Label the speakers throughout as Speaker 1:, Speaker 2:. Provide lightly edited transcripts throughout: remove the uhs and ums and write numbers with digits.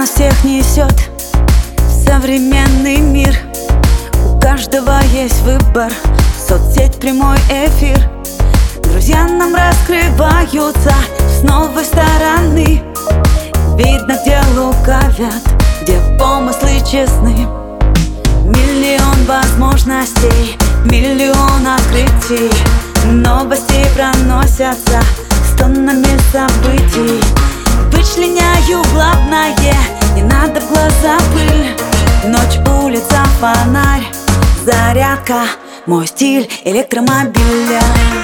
Speaker 1: нас всех несет в современный мир. У каждого есть выбор, соцсеть, прямой эфир. Друзья нам раскрываются с новой стороны. Видно, где лукавят, где помыслы честны. Миллион возможностей, миллион открытий. Новости проносятся с тоннами событий. Вычленяю главное, не надо в глаза пыль. Ночь, улица, фонарь, зарядка, мой стиль электромобиля.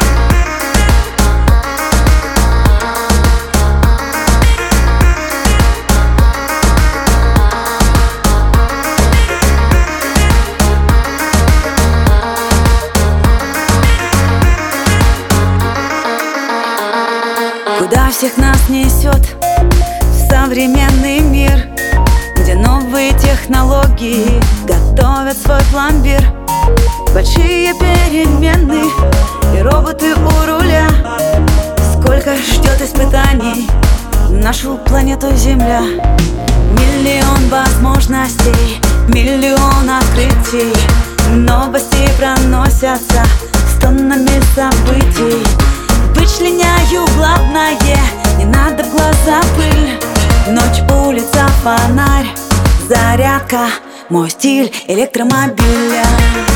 Speaker 1: Куда всех нас несет в современный мир, где новые технологии готовят свой пломбир. Большие перемены и роботы у руля. Сколько ждет испытаний нашу планету Земля. Миллион возможностей, миллион открытий. Новости проносятся с тоннами событий. Вычленяю главное, не надо в глаза пыль. Ночь, улица, фонарь, зарядка, мой стиль электромобиля.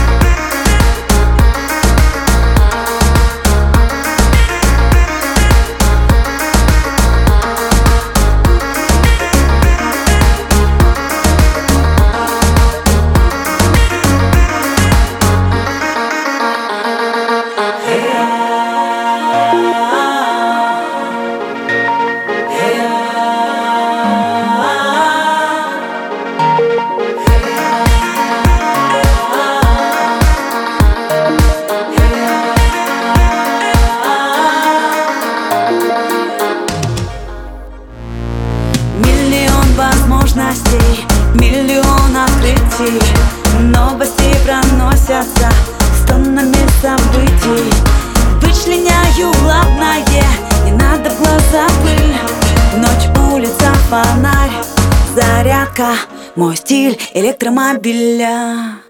Speaker 1: Возможностей, миллион открытий. Новости проносятся с тоннами событий. Вычленяю главное, не надо в глаза пыль. Ночь, улица, фонарь, зарядка, мой стиль электромобиля.